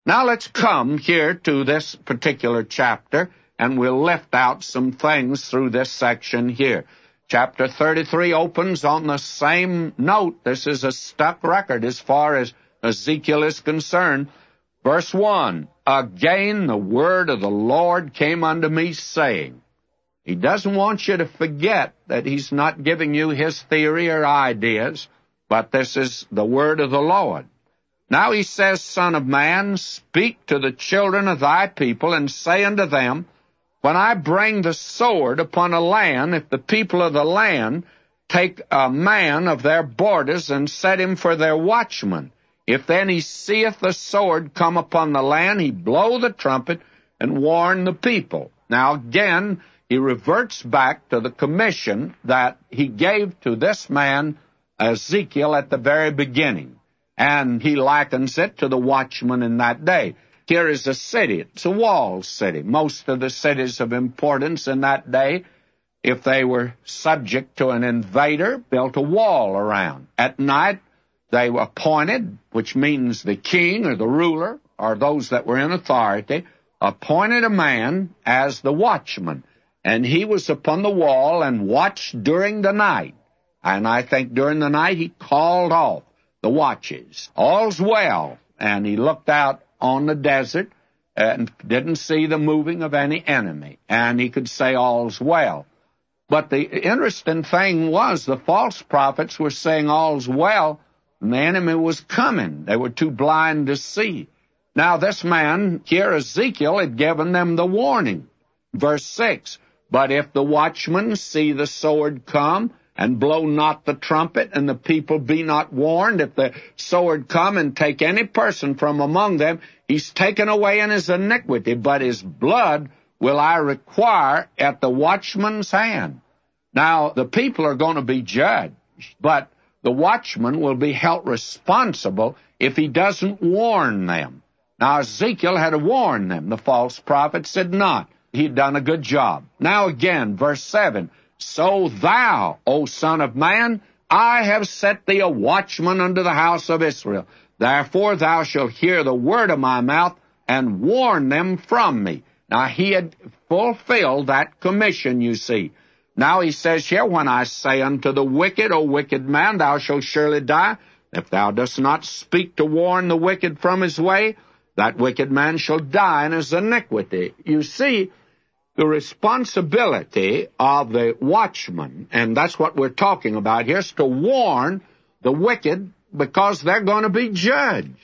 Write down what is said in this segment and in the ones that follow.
Now let's come here to this particular chapter, and we'll lift out some things through this section here. Chapter 33 opens on the same note. This is a stuck record as far as Ezekiel is concerned. Verse 1, Again the word of the Lord came unto me, saying. He doesn't want you to forget that he's not giving you his theory or ideas, but this is the word of the Lord. Now he says, Son of man, speak to the children of thy people, and say unto them, When I bring the sword upon a land, if the people of the land take a man of their borders and set him for their watchman, if then he seeth the sword come upon the land, he blow the trumpet and warn the people. Now again, he reverts back to the commission that he gave to this man, Ezekiel, at the very beginning. And he likens it to the watchman in that day. Here is a city. It's a walled city. Most of the cities of importance in that day, if they were subject to an invader, built a wall around. At night, they were appointed, which means the king or the ruler, or those that were in authority, appointed a man as the watchman. And he was upon the wall and watched during the night. And I think during the night he called off the watches. All's well. And he looked out on the desert and didn't see the moving of any enemy. And he could say all's well. But the interesting thing was the false prophets were saying all's well, and the enemy was coming. They were too blind to see. Now this man here, Ezekiel, had given them the warning. Verse 6, But if the watchmen see the sword come, and blow not the trumpet, and the people be not warned, if the sword come and take any person from among them, he's taken away in his iniquity, but his blood will I require at the watchman's hand. Now, the people are going to be judged, but the watchman will be held responsible if he doesn't warn them. Now, Ezekiel had to warn them. The false prophets did not. He'd done a good job. Now again, verse 7, So thou, O son of man, I have set thee a watchman unto the house of Israel. Therefore thou shalt hear the word of my mouth, and warn them from me. Now he had fulfilled that commission, you see. Now he says here, When I say unto the wicked, O wicked man, thou shalt surely die, if thou dost not speak to warn the wicked from his way, that wicked man shall die in his iniquity. You see, the responsibility of the watchman, and that's what we're talking about here, is to warn the wicked because they're going to be judged.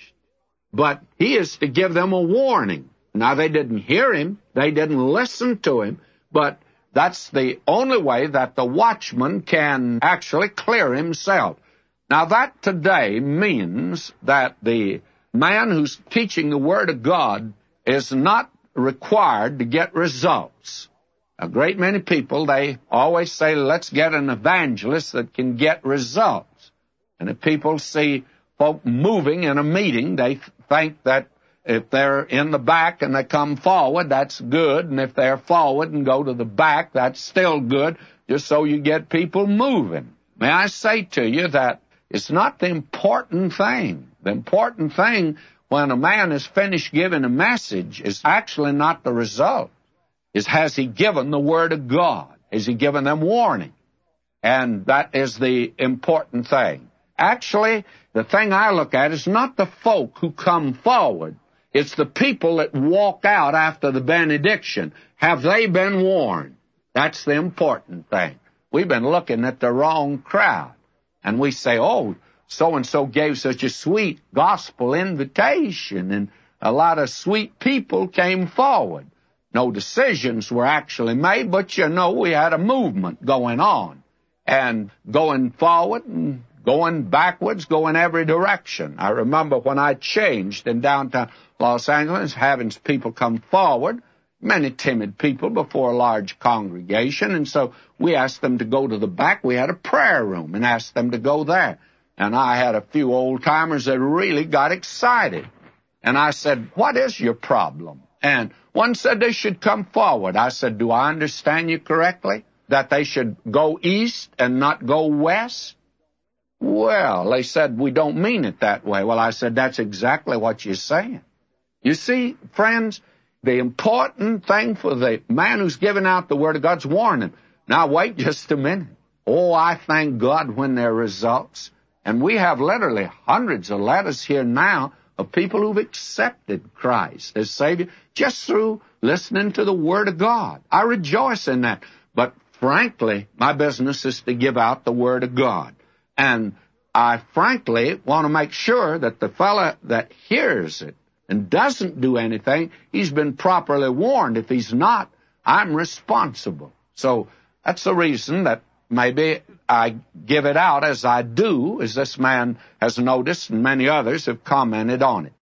But he is to give them a warning. Now, they didn't hear him, they didn't listen to him, but that's the only way that the watchman can actually clear himself. Now, that today means that the man who's teaching the Word of God is not required to get results. A great many people, they always say, let's get an evangelist that can get results. And if people see folk moving in a meeting, they think that if they're in the back and they come forward, that's good. And if they're forward and go to the back, that's still good, just so you get people moving. May I say to you that it's not the important thing. The important thing when a man is finished giving a message is actually not the result. Is has he given the Word of God? Has he given them warning? And that is the important thing. Actually, the thing I look at is not the folk who come forward. It's the people that walk out after the benediction. Have they been warned? That's the important thing. We've been looking at the wrong crowd. And we say, oh, so-and-so gave such a sweet gospel invitation, and a lot of sweet people came forward. No decisions were actually made, but you know we had a movement going on, and going forward and going backwards, going every direction. I remember when I changed in downtown Los Angeles, having people come forward, many timid people before a large congregation, and so we asked them to go to the back. We had a prayer room and asked them to go there. And I had a few old-timers that really got excited. And I said, what is your problem? And one said they should come forward. I said, do I understand you correctly? That they should go east and not go west? Well, they said, we don't mean it that way. Well, I said, that's exactly what you're saying. You see, friends, the important thing for the man who's giving out the Word of God's warning. Now, wait just a minute. Oh, I thank God when there are results. And we have literally hundreds of letters here now of people who've accepted Christ as Savior just through listening to the Word of God. I rejoice in that. But frankly, my business is to give out the Word of God. And I frankly want to make sure that the fellow that hears it and doesn't do anything, he's been properly warned. If he's not, I'm responsible. So that's the reason that maybe I give it out as I do, as this man has noticed and many others have commented on it.